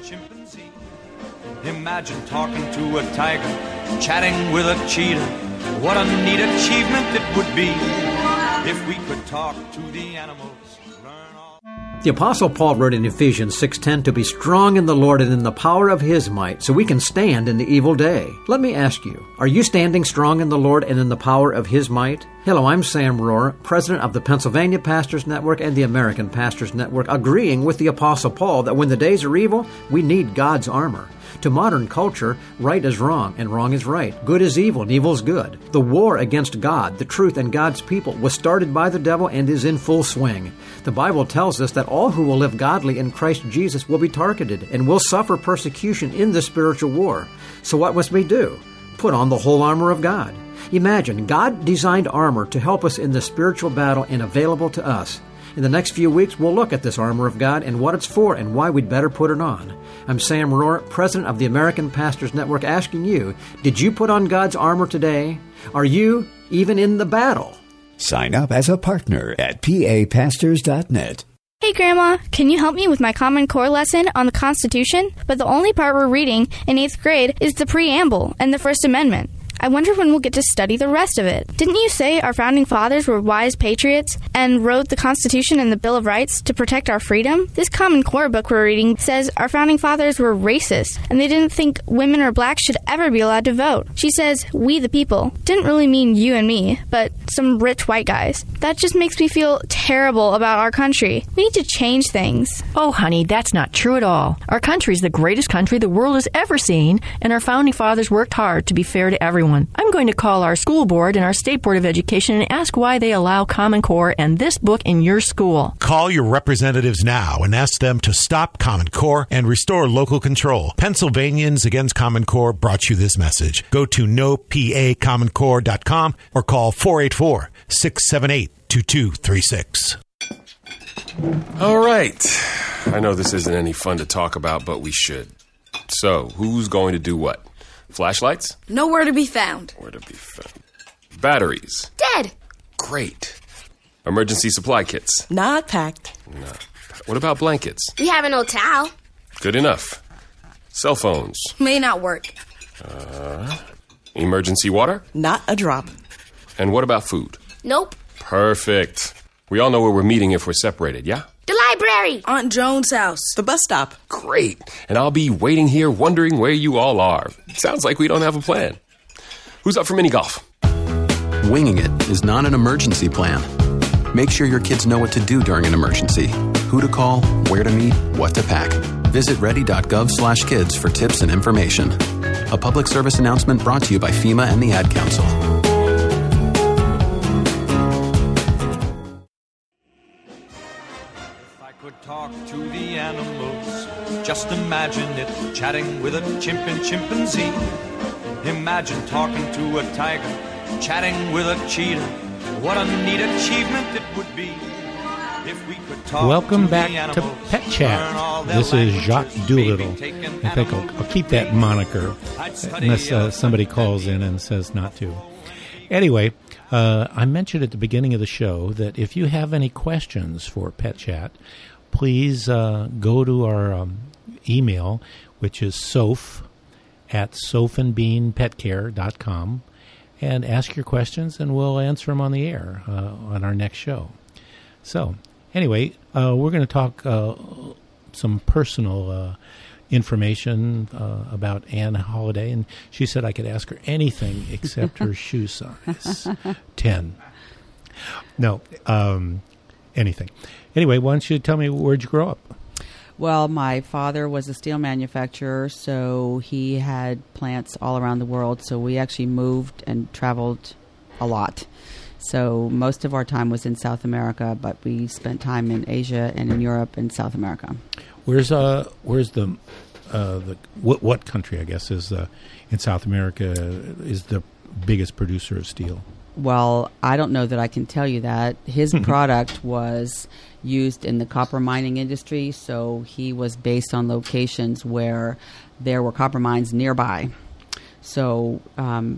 Imagine talking to a tiger, chatting with a cheetah. What a neat achievement it would be if we could talk to the animals. Learn all. The Apostle Paul wrote in Ephesians six ten to be strong in the Lord and in the power of His might, so we can stand in the evil day. Let me ask you, are you standing strong in the Lord and in the power of His might? Hello, I'm Sam Rohr, president of the Pennsylvania Pastors Network and the American Pastors Network, agreeing with the Apostle Paul that when the days are evil, we need God's armor. To modern culture, right is wrong and wrong is right. Good is evil and evil is good. The war against God, the truth, and God's people was started by the devil and is in full swing. The Bible tells us that all who will live godly in Christ Jesus will be targeted and will suffer persecution in the spiritual war. So what must we do? Put on the whole armor of God. Imagine, God designed armor to help us in the spiritual battle and available to us. In the next few weeks, we'll look at this armor of God and what it's for and why we'd better put it on. I'm Sam Rohr, president of the American Pastors Network, asking you, did you put on God's armor today? Are you even in the battle? Sign up as a partner at p a pastors dot net. Hey Grandma, can you help me with my Common Core lesson on the Constitution? But the only part we're reading in eighth grade is the preamble and the First Amendment. I wonder when we'll get to study the rest of it. Didn't you say our founding fathers were wise patriots and wrote the Constitution and the Bill of Rights to protect our freedom? This Common Core book we're reading says our founding fathers were racist and they didn't think women or blacks should ever be allowed to vote. She says, we the people. Didn't really mean you and me, but some rich white guys. That just makes me feel terrible about our country. We need to change things. Oh, honey, that's not true at all. Our country is the greatest country the world has ever seen, and our founding fathers worked hard to be fair to everyone. I'm going to call our school board and our State Board of Education and ask why they allow Common Core and this book in your school. Call your representatives now and ask them to stop Common Core and restore local control. Pennsylvanians Against Common Core brought you this message. Go to no p a common core dot com or call four eight four, six seven eight, two two three six. All right. I know this isn't any fun to talk about, but we should. So, who's going to do what? Flashlights? Nowhere to be found. Where to be found? Batteries? Dead. Great. Emergency supply kits? Not packed. No. What about blankets? We have an old towel. Good enough. Cell phones? May not work. Uh, emergency water? Not a drop. And what about food? Nope. Perfect. We all know where we're meeting if we're separated, yeah? The library. Aunt Joan's house. The bus stop. Great. And I'll be waiting here wondering where you all are. Sounds like we don't have a plan. Who's up for mini golf? Winging it is not an emergency plan. Make sure your kids know what to do during an emergency. Who to call, where to meet, what to pack. Visit ready.gov slash kids for tips and information. A public service announcement brought to you by FEMA and the Ad Council. Talk to the animals, just imagine it, chatting with a chimp and chimpanzee. Imagine talking to a tiger, chatting with a cheetah. What a neat achievement it would be if we could talk. Welcome to back the to animals, Pet Chat. This is Jacques Doolittle. I think I'll, I'll keep that moniker unless uh, somebody calls in and says not to. Anyway, uh, I mentioned at the beginning of the show that if you have any questions for Pet Chat, please uh, go to our um, email, which is soph at soph and bean pet care dot com, and ask your questions, and we'll answer them on the air uh, on our next show. So, anyway, uh, we're going to talk uh, some personal uh, information uh, about Anne Holiday, and she said I could ask her anything except her shoe size, ten. No, um, anything. Anyway, why don't you tell me, where'd you grow up? Well, my father was a steel manufacturer, so he had plants all around the world. So we actually moved and traveled a lot. So most of our time was in South America, but we spent time in Asia and in Europe and South America. Where's uh where's the uh the what what country I guess is uh, in South America is the biggest producer of steel? Well, I don't know that I can tell you that. His product was used in the copper mining industry, so he was based on locations where there were copper mines nearby. So um,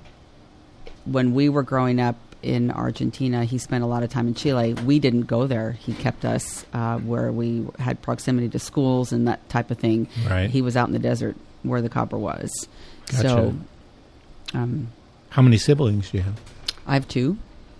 when we were growing up in Argentina, he spent a lot of time in Chile. We didn't go there. He kept us uh, where we had proximity to schools and that type of thing. Right. He was out in the desert where the copper was. Gotcha. So, um, how many siblings do you have? I have two.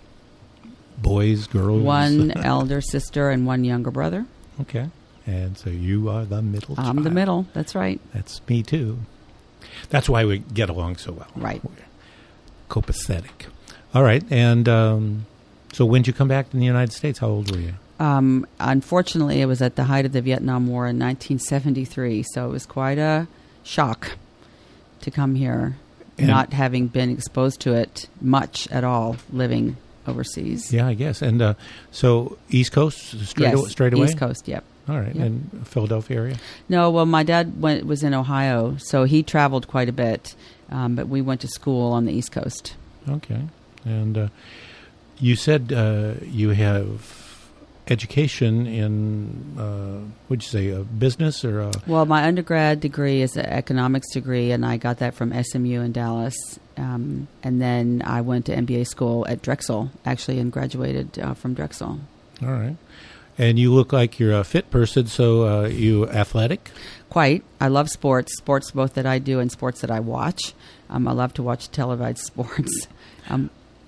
Boys, girls? One elder sister and one younger brother. Okay. And so you are the middle I'm child. the middle. That's right. That's me, too. That's why we get along so well. Right. We're copacetic. All right. And um, so when did you come back to the United States? How old were you? Um, unfortunately, it was at the height of the Vietnam War in nineteen seventy-three. So it was quite a shock to come here, and not having been exposed to it much at all, living overseas. Yeah, I guess. And uh, so East Coast, straight, yes, away, straight away? East Coast, yep. All right. Yep. And Philadelphia area? No, well, my dad went, was in Ohio, so he traveled quite a bit. Um, but we went to school on the East Coast. Okay. And uh, you said uh, you have education in, uh, what'd you say, a business or a... Well, my undergrad degree is an economics degree, and I got that from S M U in Dallas. Um, and then I went to M B A school at Drexel, actually, and graduated uh, from Drexel. All right. And you look like you're a fit person, so uh, you athletic? Quite. I love sports, sports both that I do and sports that I watch. Um, I love to watch televised sports. Um,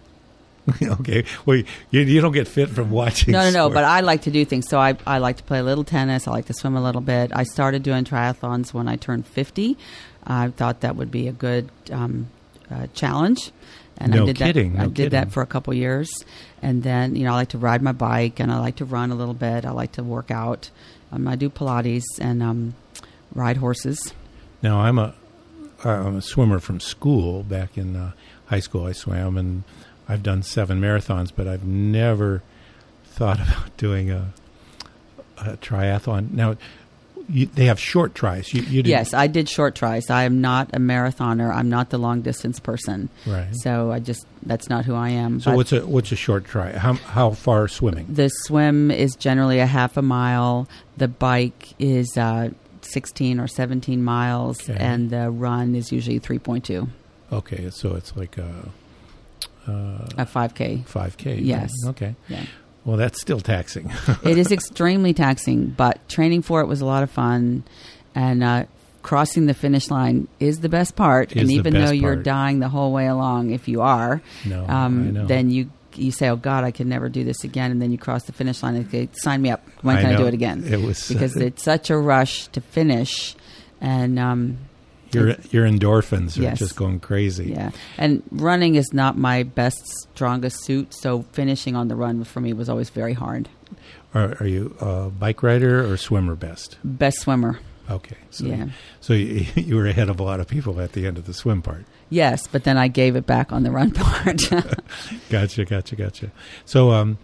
okay. Well, you, you don't get fit from watching No, no, no. sport. But I like to do things. So I, I like to play a little tennis. I like to swim a little bit. I started doing triathlons when I turned fifty. I thought that would be a good um, uh, challenge. And no I did kidding. That, no I did kidding. that for a couple years. And then, you know, I like to ride my bike and I like to run a little bit. I like to work out. Um, I do Pilates and um, ride horses. Now, I'm a, I'm a swimmer from school. Back in uh, high school, I swam, and I've done seven marathons, but I've never thought about doing a, a triathlon. Now, you, they have short tries. You, you did, Yes, I did short tries. I am not a marathoner. I'm not the long distance person. Right. So I just, that's not who I am. So But what's a what's a short try? How how far swimming? the swim is generally a half a mile. The bike is uh, sixteen or seventeen miles, Okay. and the run is usually three point two. Okay, so it's like a uh, A five K. five K. Yes. Okay. Yeah. Well, that's still taxing. It is extremely taxing, but training for it was a lot of fun, and uh, crossing the finish line is the best part. Is and the even best though you're part. dying the whole way along, if you are, No, um, I know. then you you say, "Oh God, I can never do this again," and then you cross the finish line and say, "Sign me up. When I can I, know. do it again?" It was- because it's such a rush to finish, and um, Your your endorphins are Yes. just going crazy. yeah. And running is not my best, strongest suit, so finishing on the run for me was always very hard. Are, are you a bike rider or swimmer best? Best swimmer. Okay. So, Yeah. so you, you were ahead of a lot of people at the end of the swim part. Yes, but then I gave it back on the run part. Gotcha, gotcha, gotcha. So, um,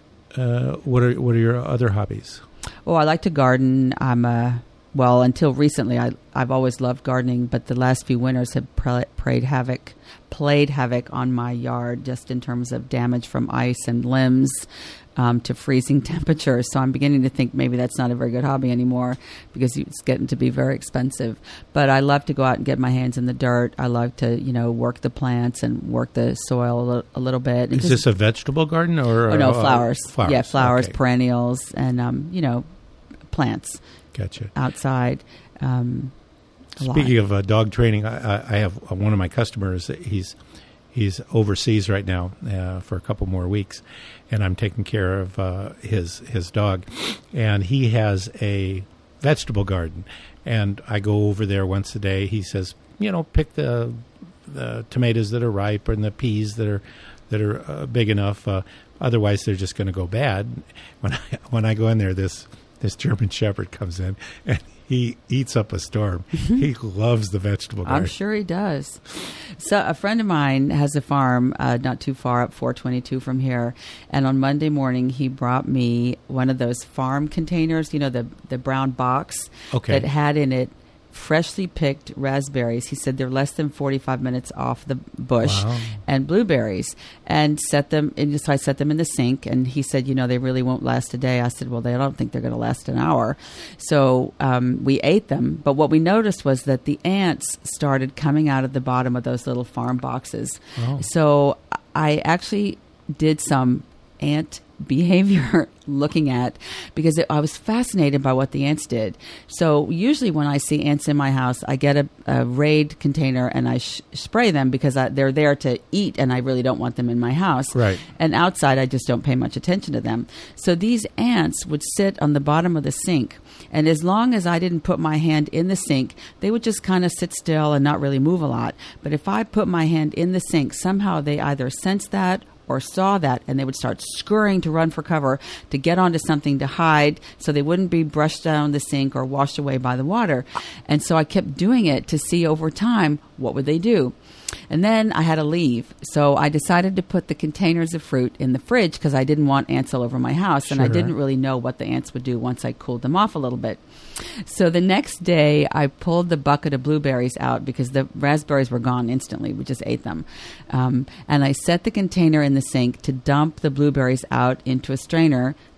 uh, what are what are your other hobbies? Oh, I like to garden. I'm a well until recently. I I've always loved gardening, but the last few winters have pre- played havoc, played havoc on my yard, just in terms of damage from ice and limbs um, to freezing temperatures. So I'm beginning to think maybe that's not a very good hobby anymore because it's getting to be very expensive. But I love to go out and get my hands in the dirt. I love to you know work the plants and work the soil a little, a little bit. And Is this a vegetable garden or? Oh no, uh, flowers. flowers. Yeah, flowers, Okay. perennials, and um, you know, plants. Gotcha. Outside. Um, a lot. Speaking of uh, dog training, I, I I have uh, one of my customers. He's he's overseas right now uh, for a couple more weeks, and I'm taking care of uh, his his dog, and he has a vegetable garden, and I go over there once a day. He says, you know, pick the the tomatoes that are ripe and the peas that are that are uh, big enough. Uh, otherwise, they're just going to go bad. When I, when I go in there, this this German Shepherd comes in and he eats up a storm. He loves the vegetable garden. I'm sure he does. So a friend of mine has a farm uh, not too far up four twenty-two from here, and on Monday morning he brought me one of those farm containers, you know, the the brown box Okay. that had in it freshly picked raspberries. He said they're less than forty-five minutes off the bush. Wow. And blueberries, and set them in. So I set them in the sink, and he said, you know, they really won't last a day. I said, well, they I don't think they're going to last an hour. So um, we ate them, but what we noticed was that the ants started coming out of the bottom of those little farm boxes. Oh. So I actually did some ant behavior looking at, because it, I was fascinated by what the ants did. So usually when I see ants in my house, I get a, a Raid container and I sh- spray them because I, they're there to eat and I really don't want them in my house. Right. And outside, I just don't pay much attention to them. So these ants would sit on the bottom of the sink. And as long as I didn't put my hand in the sink, they would just kind of sit still and not really move a lot. But if I put my hand in the sink, somehow they either sensed that or saw that, and they would start scurrying to run for cover to get onto something to hide so they wouldn't be brushed down the sink or washed away by the water. And so I kept doing it to see over time what would they do. And then I had to leave. So I decided to put the containers of fruit in the fridge because I didn't want ants all over my house. And I Sure. didn't really know what the ants would do once I cooled them off a little bit. So the next day, I pulled the bucket of blueberries out because the raspberries were gone instantly. We just ate them. Um, and I set the container in the sink to dump the blueberries out into a strainer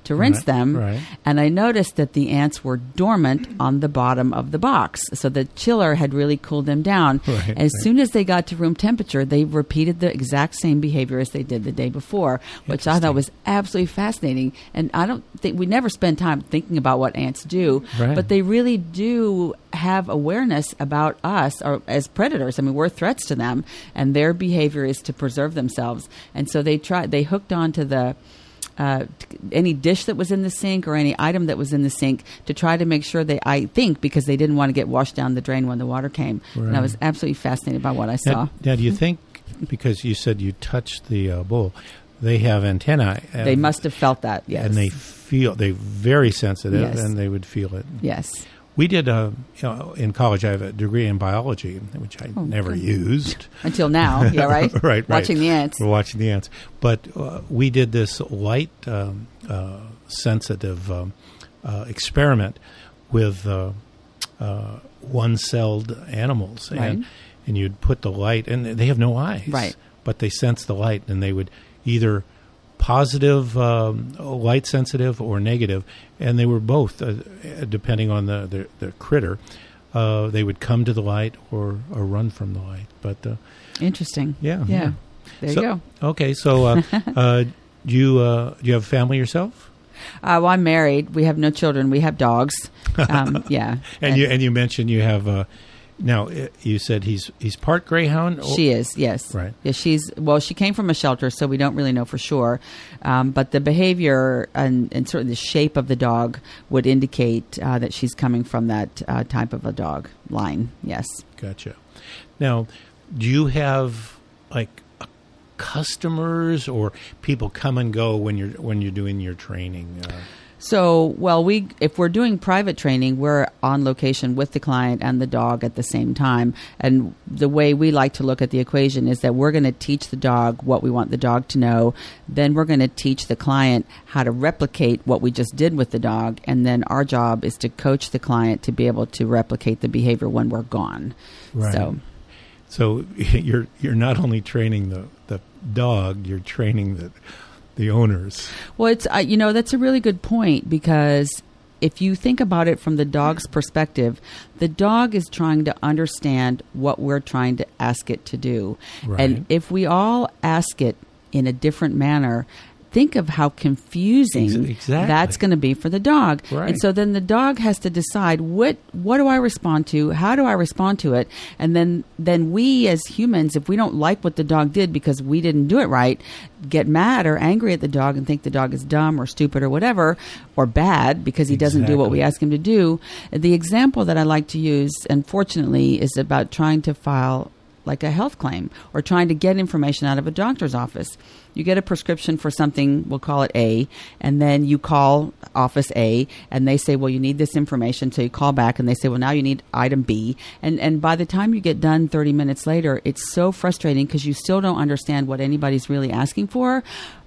to rinse Right, them. right. And I noticed that the ants were dormant on the bottom of the box. So the chiller had really cooled them down. Right, as right. soon as they got to room temperature, they repeated the exact same behavior as they did the day before, which I thought was absolutely fascinating. And I don't think we never spend time thinking about what ants do, Right. but they really do have awareness about us or as predators. I mean, we're threats to them, and their behavior is to preserve themselves. And so they tried, they hooked onto the uh, t- any dish that was in the sink or any item that was in the sink to try to make sure they, I think, because they didn't want to get washed down the drain when the water came. And I Right. was absolutely fascinated by what I saw. Now, now do you think, because you said you touched the uh, bowl, they have antennae? And, They must have felt that, yes. And they feel, they're very sensitive, Yes. and they would feel it. Yes. We did, uh, you know, in college, I have a degree in biology, which I Oh, never good. used. Until now, yeah, right? right, right. Watching the ants. We're watching the ants. But uh, we did this light um, uh, sensitive um, uh, experiment with uh, uh, one-celled animals. Right. And, and you'd put the light, and they have no eyes. Right. But they sense the light, and they would either positive um, light sensitive or negative, and they were both uh, depending on the the, the critter. Uh, they would come to the light or, or run from the light. But uh, Interesting. yeah, Yeah. There So- you go. Okay, so uh, uh, do you uh, do you have a family yourself? Uh, well, I'm married. We have no children. We have dogs. Um, yeah. and you and you mentioned you have uh, now. uh, You said he's he's part greyhound. or- She is, yes. Right. Yeah, she's well. She came from a shelter, so we don't really know for sure. Um, but the behavior and, and sort of the shape of the dog would indicate uh, that she's coming from that uh, type of a dog line. Yes. Gotcha. Now, do you have like uh, customers or people come and go when you're when you're doing your training? Uh, So, well, we if we're doing private training, we're on location with the client and the dog at the same time. And the way we like to look at the equation is that we're going to teach the dog what we want the dog to know. Then we're going to teach the client how to replicate what we just did with the dog. And then our job is to coach the client to be able to replicate the behavior when we're gone. Right. So, So you're you're not only training the, the dog, you're training the the owners. well, it's uh, you know that's a really good point, because if you think about it from the dog's perspective, the dog is trying to understand what we're trying to ask it to do. Right. And if we all ask it in a different manner, think of how confusing Ex- exactly. that's going to be for the dog. Right. And so then the dog has to decide what what do I respond to? How do I respond to it? And then then we as humans, if we don't like what the dog did because we didn't do it right, get mad or angry at the dog and think the dog is dumb or stupid or whatever, or bad because he doesn't do what we Exactly. ask him to do. The example that I like to use, unfortunately, is about trying to file like a health claim or trying to get information out of a doctor's office. You get a prescription for something, we'll call it A, and then you call office A, and they say, well, you need this information. So you call back, and they say, well, now you need item B. And and by the time you get done thirty minutes later, it's so frustrating because you still don't understand what anybody's really asking for.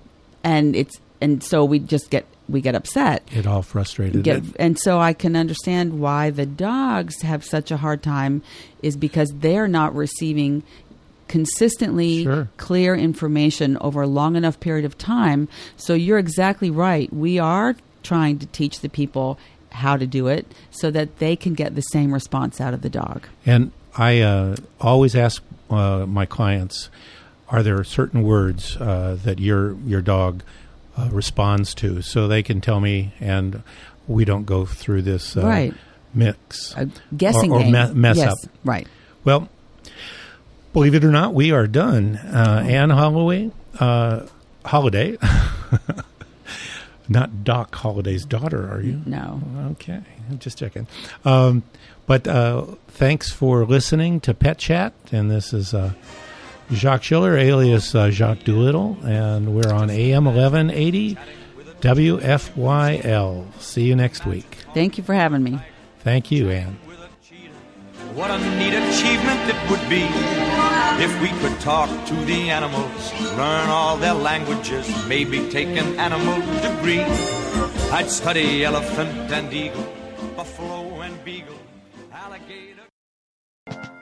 And it's and so we just get we get upset. It all frustrated. Get, it. and so I can understand why the dogs have such a hard time, is because they're not receiving consistently Sure. clear information over a long enough period of time. So you're exactly right. We are trying to teach the people how to do it so that they can get the same response out of the dog. And I uh, always ask uh, my clients, are there certain words uh, that your your dog uh, responds to, so they can tell me, and we don't go through this uh, Right. mix A guessing or, or game. me- mess Yes, up. right. Well, believe it or not, we are done. Uh, Anne Holloway, uh, Holiday, not Doc Holliday's daughter, are you? No. Okay, I'm just checking. Um, but uh, thanks for listening to Pet Chat, and this is uh, Jacques Schiller, alias uh, Jacques Doolittle, and we're on A M eleven eighty W F Y L. See you next week. Thank you for having me. Thank you, Anne. What a neat achievement it would be if we could talk to the animals, learn all their languages, maybe take an animal degree. I'd study elephant and eagle, buffalo and beagle, alligator. I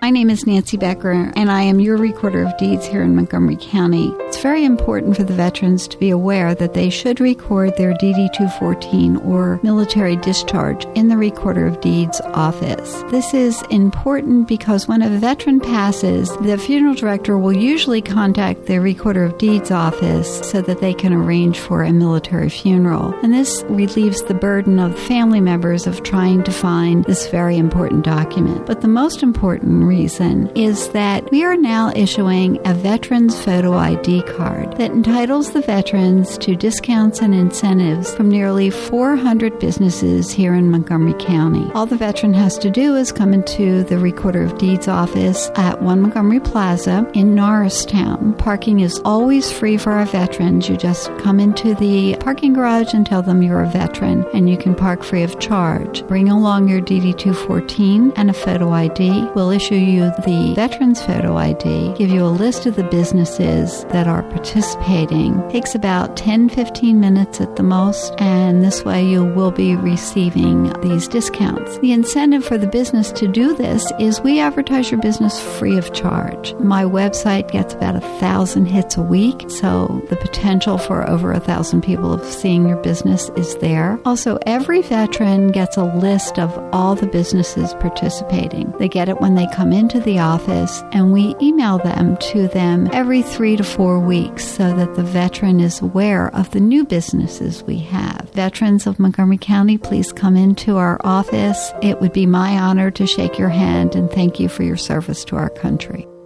My name is Nancy Becker, and I am your Recorder of Deeds here in Montgomery County. It's very important for the veterans to be aware that they should record their D D two fourteen or military discharge in the Recorder of Deeds office. This is important because when a veteran passes, the funeral director will usually contact the Recorder of Deeds office so that they can arrange for a military funeral. And this relieves the burden of family members of trying to find this very important document. But the most important reason is that we are now issuing a Veterans Photo I D card that entitles the veterans to discounts and incentives from nearly four hundred businesses here in Montgomery County. All the veteran has to do is come into the Recorder of Deeds office at One Montgomery Plaza in Norristown. Parking is always free for our veterans. You just come into the parking garage and tell them you're a veteran, and you can park free of charge. Bring along your D D two fourteen and a photo I D. We'll issue you the Veterans Photo I D, give you a list of the businesses that are participating. It takes about ten to fifteen minutes at the most, and this way you will be receiving these discounts. The incentive for the business to do this is we advertise your business free of charge. My website gets about a thousand hits a week, so the potential for over a thousand people of seeing your business is there. Also, every veteran gets a list of all the businesses participating. They get it when they come into the office, and we email them to them every three to four weeks so that the veteran is aware of the new businesses we have. Veterans of Montgomery County, please come into our office. It would be my honor to shake your hand and thank you for your service to our country.